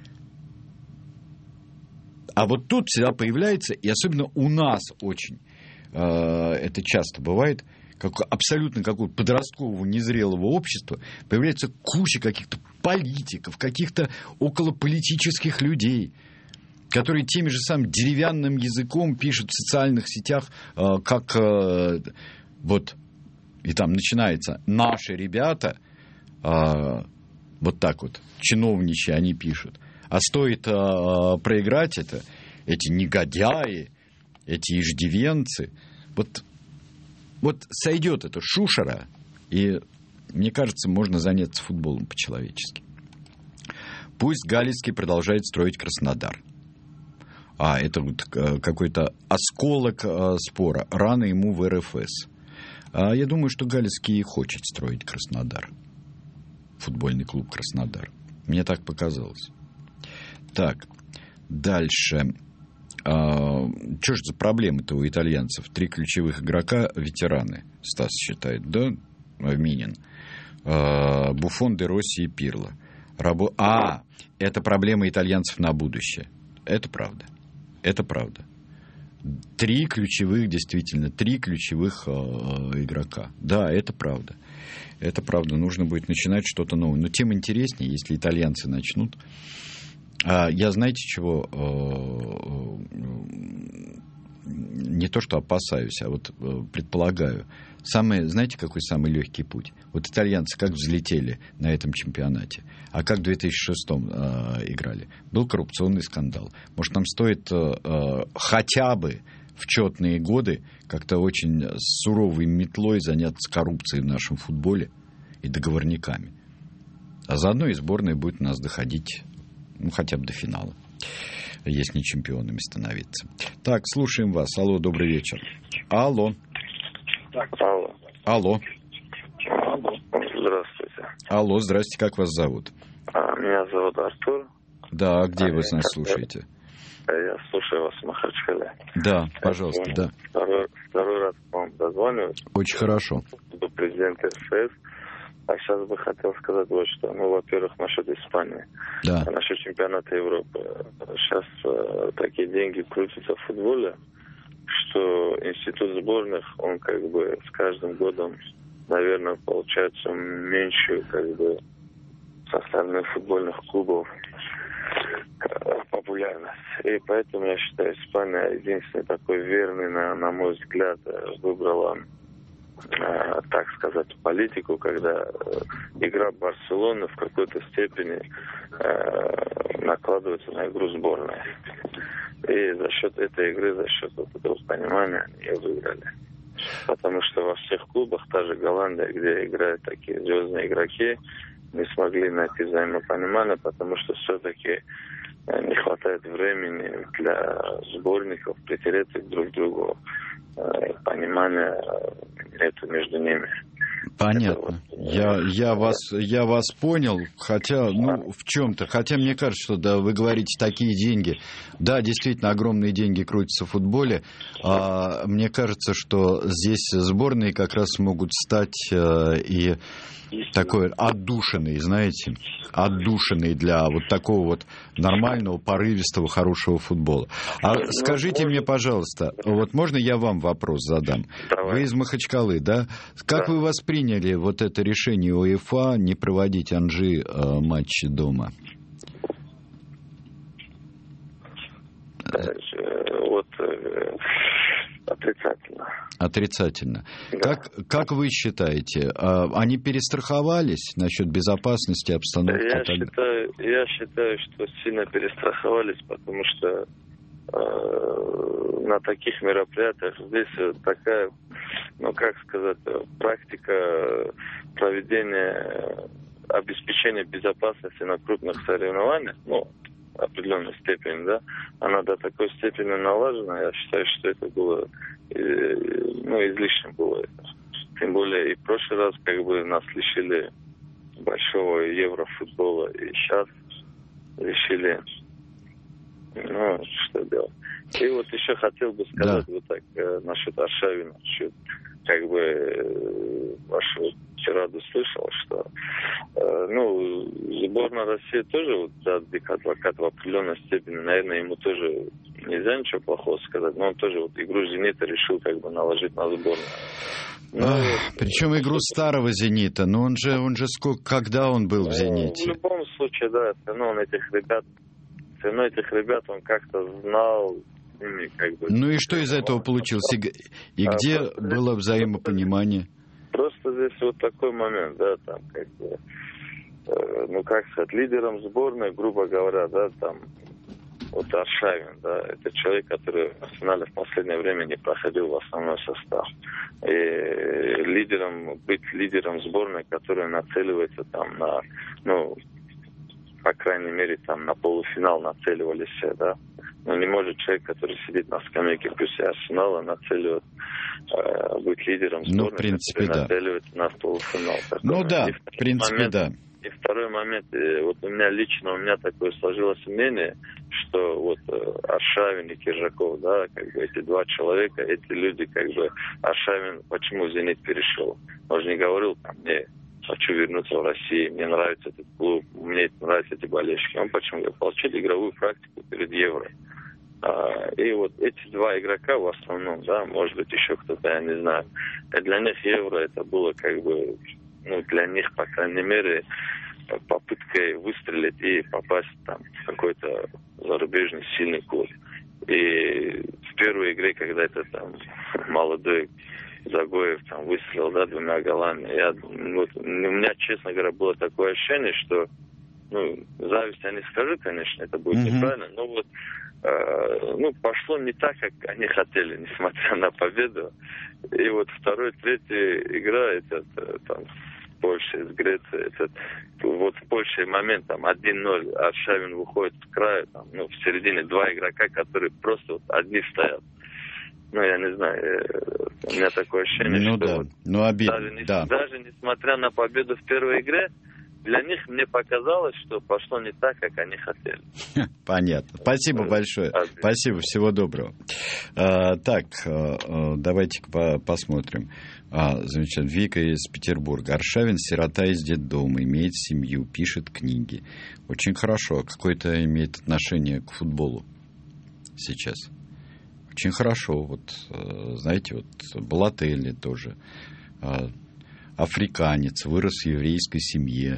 А вот тут всегда появляется, и особенно у нас очень э, это часто бывает, как абсолютно какого-то подросткового незрелого общества, появляется куча каких-то политиков, каких-то околополитических людей, которые теми же самым деревянным языком пишут в социальных сетях, э, как э, вот, и там начинается «наши ребята», э, вот так вот, чиновничьи они пишут. А стоит э, проиграть это, эти негодяи, эти иждивенцы, вот, вот сойдет эта шушера, и, мне кажется, можно заняться футболом по-человечески. Пусть Галицкий продолжает строить Краснодар. А, это вот какой-то осколок э, спора. Рано ему в эр эф эс. А я думаю, что Галицкий и хочет строить Краснодар. Футбольный клуб Краснодар. Мне так показалось. Так, дальше. А, что же за проблемы-то у итальянцев? Три ключевых игрока – ветераны, Стас считает, да? Минин. А, Буффон, Де Росси и Пирло. Рабо... А, это проблема итальянцев на будущее. Это правда. Это правда. Три ключевых, действительно, три ключевых э, игрока. Да, это правда. Это правда. Нужно будет начинать что-то новое. Но тем интереснее, если итальянцы начнут. А я, знаете, чего не то что опасаюсь, а вот предполагаю. Самый, знаете, какой самый легкий путь? Вот итальянцы как взлетели на этом чемпионате, а как в две тысячи шестом э, играли? Был коррупционный скандал. Может, нам стоит э, хотя бы в четные годы как-то очень суровой метлой заняться коррупцией в нашем футболе и договорниками. А заодно и сборная будет у нас доходить, ну, хотя бы до финала, если не чемпионами становиться. Так, слушаем вас. Алло, добрый вечер. Алло. Алло. Алло. Здравствуйте. Алло, здрасте, как вас зовут? А, меня зовут Артур. Да, где а вы нас слушаете? Я слушаю вас в Махачкале. Да, пожалуйста, я, да. Второй, второй раз к вам дозвонюсь. Очень хорошо. До президента эр эф эс. А сейчас бы хотел сказать вот что. Ну, во-первых, насчет Испании. Да. А насчет чемпионата Европы. Сейчас э, такие деньги крутятся в футболе, что институт сборных, он как бы с каждым годом, наверное, получает все меньшую, как бы, с остальных футбольных клубов популярность. И поэтому я считаю, Испания единственный такой верный, на, на мой взгляд, выбрала так сказать, политику, когда игра Барселоны в какой-то степени накладывается на игру сборной. И за счет этой игры, за счет вот этого понимания они ее выиграли. Потому что во всех клубах, та же Голландия, где играют такие звездные игроки, не смогли найти взаимопонимания, потому что все-таки не хватает времени для сборников притереться друг к другу. Понимания нету между ними. Понятно. Я, я, вас, я вас понял, хотя, ну, в чем-то. Хотя мне кажется, что, да, вы говорите, такие деньги. Да, действительно, огромные деньги крутятся в футболе. А мне кажется, что здесь сборные как раз могут стать э, и такой отдушиной, знаете, отдушиной для вот такого вот нормального, порывистого, хорошего футбола. А скажите мне, пожалуйста, вот можно я вам вопрос задам? Давай. Вы из Махачкалы, да? Как да. вы восприняли вот это решение УЕФА не проводить Анжи э, матчи дома? Вот отрицательно. Отрицательно. Да. Как, как вы считаете, они перестраховались насчет безопасности обстановки? Я считаю, я считаю, что сильно перестраховались, потому что э, на таких мероприятиях здесь такая, ну как сказать, практика проведения, обеспечения безопасности на крупных соревнованиях, ну, определенной степени, да, она до такой степени налажена, я считаю, что это было, ну, излишне было это. Тем более и в прошлый раз, как бы, нас лишили большого еврофутбола, и сейчас решили, ну, что делать. И вот еще хотел бы сказать, да, вот так, насчет Аршавина, насчет, как бы, вашего тираду слышал, что, э, ну, сборная России тоже, вот, да, адвокат в определенной степени, наверное, ему тоже нельзя ничего плохого сказать, но он тоже вот игру «Зенита» решил, как бы, наложить на сборную. Ну, а, причем игру старого «Зенита», но он же, он же сколько, когда он был в «Зените»? В любом случае, да, все равно он этих ребят, все равно этих ребят он как-то знал, с ними, как бы... Ну и что из этого получилось? И, и где а, было взаимопонимание? Просто здесь вот такой момент, да, там, как бы, э, ну, как сказать, лидером сборной, грубо говоря, да, там, вот Аршавин, да, это человек, который в Арсенале в последнее время не проходил в основной состав. И лидером, быть лидером сборной, которая нацеливается там на, ну, по крайней мере, там, на полуфинал нацеливались все, да. Но не может человек, который сидит на скамейке плюс и Арсенала, нацеливать, э, быть лидером сборной, ну, в принципе, да, нацеливать на полуфинал. Такой. Ну да, в принципе, момент, да. И второй момент, вот у меня лично, у меня такое сложилось мнение, что вот Аршавин и Киржаков, да, как бы эти два человека, эти люди, как бы, Аршавин, почему в «Зенит» перешел? Он же не говорил, там, мне хочу вернуться в Россию, мне нравится этот клуб, мне нравятся эти болельщики. Он почему? Я получил игровую практику перед Евро. А, и вот эти два игрока в основном, да, может быть, еще кто-то, я не знаю. И для них Евро это было как бы, ну, для них, по крайней мере, попыткой выстрелить и попасть там в какой-то зарубежный сильный клуб. И в первой игре, когда это там молодой Загоев там выстрелил, да, двумя голами, я, вот, у меня, честно говоря, было такое ощущение, что, ну, зависть я не скажу, конечно, это будет mm-hmm. неправильно, но вот, э, ну, пошло не так, как они хотели, несмотря на победу. И вот второй, третья игра, этот, там, в Польше, с Грецией, этот, вот в Польше момент, там, один ноль, Аршавин выходит с края, там, ну, в середине два игрока, которые просто вот одни стоят. Ну, я не знаю, у меня такое ощущение, ну, что да. вот ну, обидно, даже, не, да. даже несмотря на победу в первой игре, для них мне показалось, что пошло не так, как они хотели. Понятно. Спасибо большое. Обидно. Спасибо, всего доброго. А, так, а, давайте-ка посмотрим. А, замечательно. Вика из Петербурга. Аршавин, сирота из детдома, имеет семью, пишет книги. Очень хорошо. Какое-то имеет отношение к футболу сейчас. Очень хорошо. Вот, знаете, вот Балотелли тоже. Африканец, вырос в еврейской семье.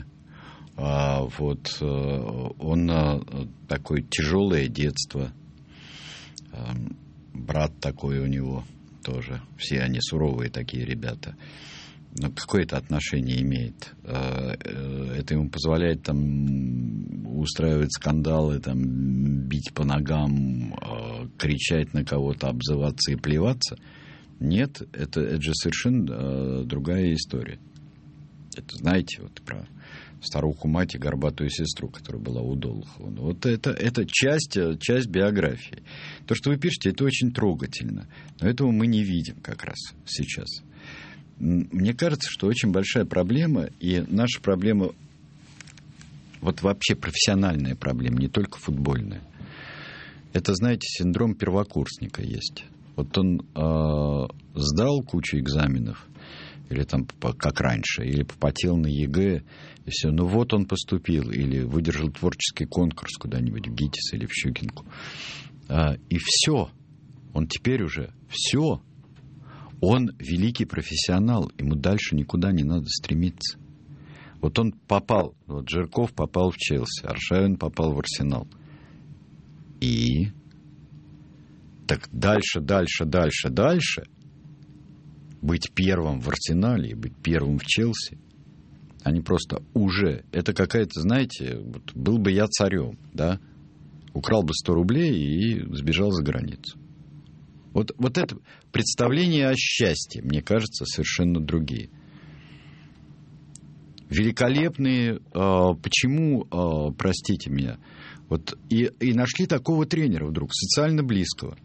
Вот, он такое тяжелое детство. Брат такой у него. тоже. Все они суровые такие ребята. Но какое это отношение имеет? Это ему позволяет там устраивать скандалы, там, бить по ногам, кричать на кого-то, обзываться и плеваться? Нет, это, это же совершенно другая история. Это, знаете, вот про старуху мать и горбатую сестру, которая была у Долохова. Вот это, это часть, часть биографии. То, что вы пишете, это очень трогательно. Но этого мы не видим как раз сейчас. Мне кажется, что очень большая проблема, и наша проблема, вот вообще профессиональная проблема, не только футбольная. Это, знаете, синдром первокурсника есть. Вот он э, сдал кучу экзаменов, или там как раньше, или попотел на ЕГЭ, и все. Ну вот он поступил, или выдержал творческий конкурс куда-нибудь в ГИТИС или в Щукинку. А, и все. Он теперь уже все. Он великий профессионал, ему дальше никуда не надо стремиться. Вот он попал, вот Жирков попал в Челси, Аршавин попал в Арсенал. И так дальше, дальше, дальше, дальше быть первым в Арсенале и быть первым в Челси, они просто уже, это какая-то, знаете, вот был бы я царем, да, украл бы сто рублей и сбежал за границу. Вот, вот это представление о счастье, мне кажется, совершенно другие. Великолепные, э, почему, э, простите меня, вот и, и нашли такого тренера вдруг, социально близкого.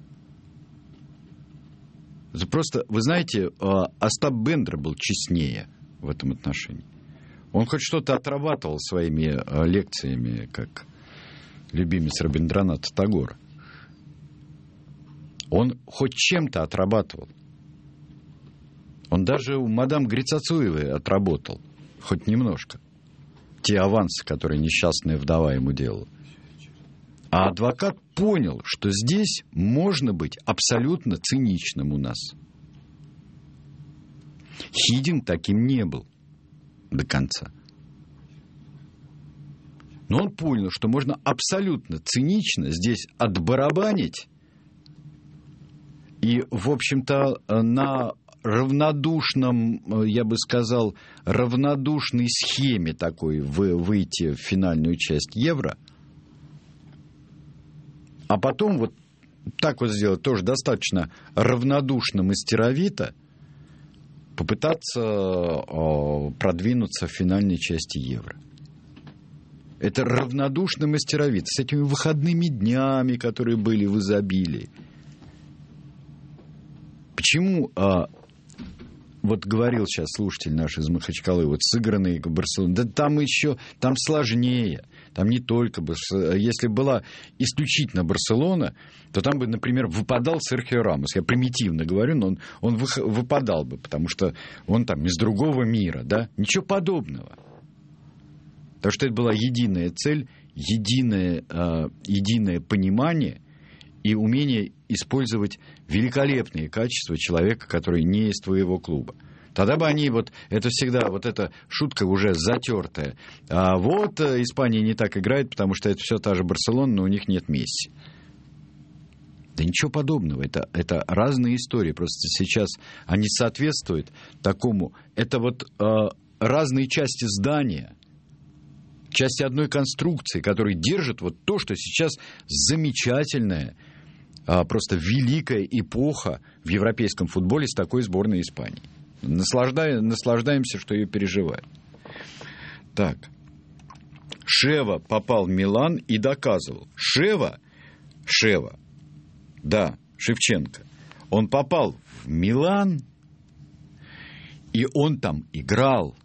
Это просто, вы знаете, э, Остап Бендер был честнее в этом отношении. Он хоть что-то отрабатывал своими э, лекциями, как любимец Рабиндраната Тагора. Он хоть чем-то отрабатывал. Он даже у мадам Грицацуевой отработал. Хоть немножко. Те авансы, которые несчастная вдова ему делала. А адвокат понял, что здесь можно быть абсолютно циничным у нас. Хидин таким не был до конца. Но он понял, что можно абсолютно цинично здесь отбарабанить. И, в общем-то, на равнодушном, я бы сказал, равнодушной схеме такой выйти в финальную часть Евро, а потом вот так вот сделать тоже достаточно равнодушно, мастеровито, попытаться продвинуться в финальной части Евро. Это равнодушно, мастеровито, с этими выходными днями, которые были в изобилии. Почему, а, вот говорил сейчас слушатель наш из Махачкалы, вот сыгранный Барселона, да там еще, там сложнее, там не только Барселона. Если была исключительно Барселона, то там бы, например, выпадал Серхио Рамос. Я примитивно говорю, но он, он вы, выпадал бы, потому что он там из другого мира, да? Ничего подобного. Потому что это была единая цель, единое, а, единое понимание и умение использовать великолепные качества человека, который не из твоего клуба. Тогда бы они, вот это всегда, вот эта шутка уже затертая. А вот Испания не так играет, потому что это все та же Барселона, но у них нет Месси. Да ничего подобного. Это, это разные истории. Просто сейчас они соответствуют такому. Это вот э, разные части здания, части одной конструкции, которые держат вот то, что сейчас замечательное, просто великая эпоха в европейском футболе с такой сборной Испании. Наслаждаем, наслаждаемся, что ее переживаем. Так. Шева попал в Милан и доказывал. Шева, Шева, да, Шевченко, он попал в Милан, и он там играл.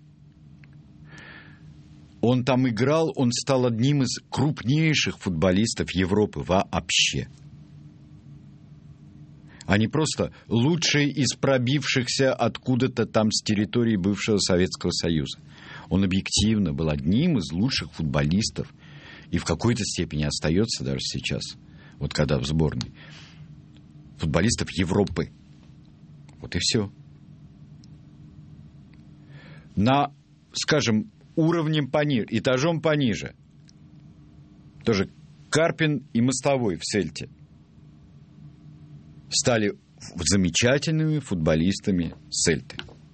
Он там играл, он стал одним из крупнейших футболистов Европы вообще. А не просто лучший из пробившихся откуда-то там с территории бывшего Советского Союза. Он объективно был одним из лучших футболистов и в какой-то степени остается даже сейчас, вот когда в сборной, футболистов Европы. Вот и все. На, скажем, уровнем пониже, этажом пониже. Тоже Карпин и Мостовой в Цельте стали замечательными футболистами Цельты.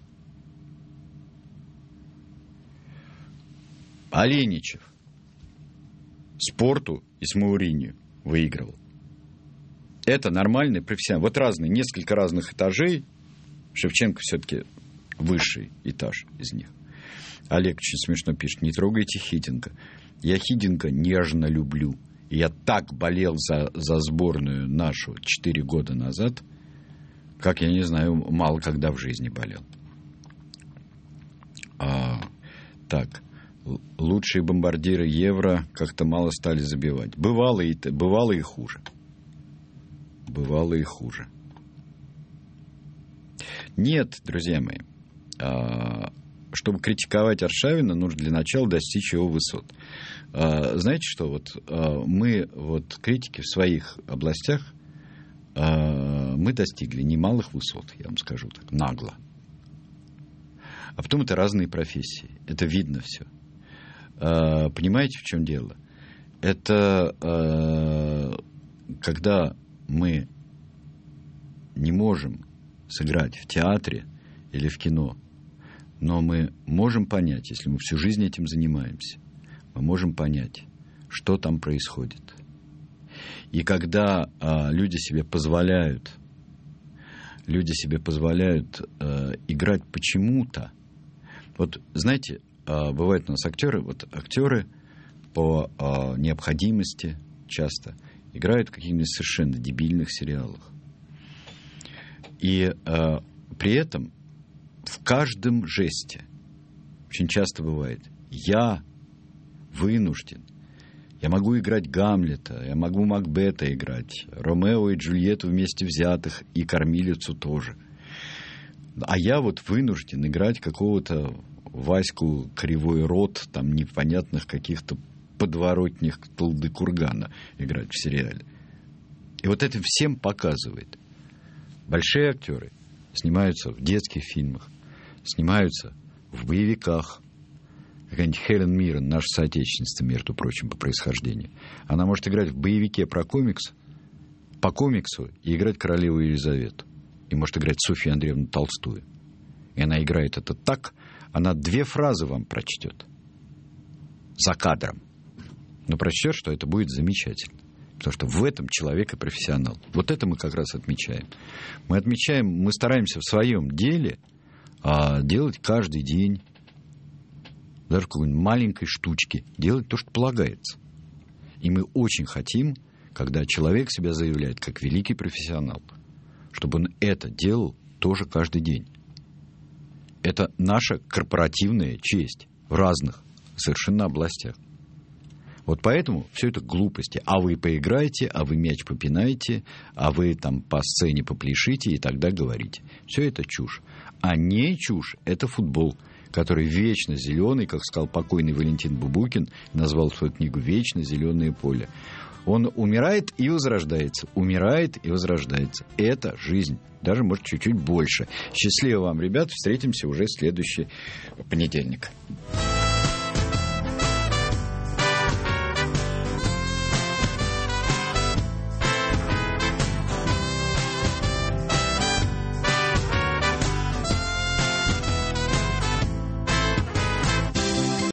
Аленичев Спорту и с Мауриньо выигрывал. Это нормальный профессионал. Вот разные, несколько разных этажей. Шевченко все-таки высший этаж из них. Олег очень смешно пишет: не трогайте Хидинга. Я Хидинга нежно люблю. И я так болел за, за сборную нашу четыре года назад, как, я не знаю, мало когда в жизни болел. А, так. Лучшие бомбардиры Евро как-то мало стали забивать. Бывало и, бывало и хуже. Бывало и хуже. Нет, друзья мои, чтобы критиковать Аршавина, нужно для начала достичь его высот. Знаете что, вот мы, вот критики в своих областях, мы достигли немалых высот, я вам скажу так, нагло. А потом это разные профессии, это видно все. Понимаете, в чем дело? Это когда мы не можем сыграть в театре или в кино, но мы можем понять, если мы всю жизнь этим занимаемся, мы можем понять, что там происходит. И когда а, люди себе позволяют, люди себе позволяют а, играть почему-то, вот знаете, а, бывают у нас актеры, вот актеры по а, необходимости часто играют в каких-нибудь совершенно дебильных сериалах. И э, при этом в каждом жесте очень часто бывает: я вынужден, я могу играть Гамлета, я могу Макбета играть, Ромео и Джульетту вместе взятых и Кормилицу тоже. А я вот вынужден играть какого-то Ваську Кривой Рот, там непонятных каких-то подворотних Талды-Кургана играть в сериале. И вот это всем показывает. Большие актеры снимаются в детских фильмах, снимаются в боевиках. Какая-нибудь Хелен Миррен, наша соотечественница, между прочим, по происхождению. Она может играть в боевике про комикс, по комиксу, и играть королеву Елизавету. И может играть Софью Андреевну Толстую. И она играет это так, она две фразы вам прочтет за кадром. Но прочтет, что это будет замечательно. Потому что в этом человек и профессионал. Вот это мы как раз отмечаем. Мы отмечаем, мы стараемся в своем деле а, делать каждый день, даже какой-нибудь маленькой штучки, делать то, что полагается. И мы очень хотим, когда человек себя заявляет как великий профессионал, чтобы он это делал тоже каждый день. Это наша корпоративная честь в разных совершенно областях. Вот поэтому все это глупости. А вы поиграете, а вы мяч попинаете, а вы там по сцене попляшите и тогда говорите. Все это чушь. А не чушь – это футбол, который вечно зеленый, как сказал покойный Валентин Бубукин, назвал свою книгу «Вечно зеленое поле». Он умирает и возрождается, умирает и возрождается. Это жизнь, даже, может, чуть-чуть больше. Счастливо вам, ребят, встретимся уже в следующий понедельник.